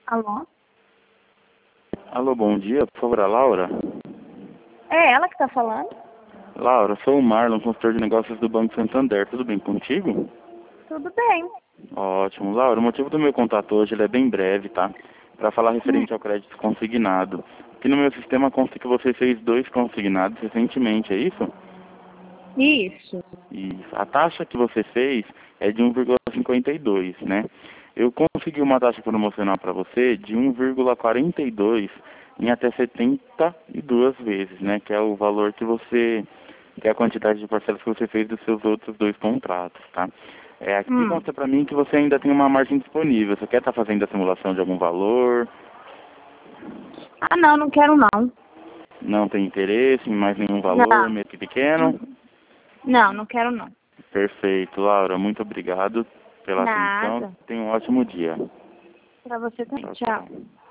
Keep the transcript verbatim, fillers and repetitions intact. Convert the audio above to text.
Alô? Alô, bom dia, por favor, a Laura? É ela que tá falando? Laura, sou o Marlon, consultor de negócios do Banco Santander. Tudo bem contigo? Tudo bem. Ótimo. Laura, o motivo do meu contato hoje ele é bem breve, tá? Para falar referente ao crédito consignado. Aqui no meu sistema consta que você fez dois consignados recentemente, é isso? Isso. Isso. A taxa que você fez é de um vírgula cinquenta e dois, né? Eu consegui uma taxa promocional para você de um vírgula quarenta e dois em até setenta e duas vezes, né? Que é o valor que você, que é a quantidade de parcelas que você fez dos seus outros dois contratos, tá? É, aqui Hum. consta para mim que você ainda tem uma margem disponível. Você quer estar fazendo a simulação de algum valor? Ah, não, não quero não. Não tem interesse em mais nenhum valor, Não. mesmo que pequeno? Uhum. Não, não quero não. Perfeito, Laura. Muito obrigado pela atenção. Nada. Tenha um ótimo dia. Pra você também. Tchau, Tchau. tchau.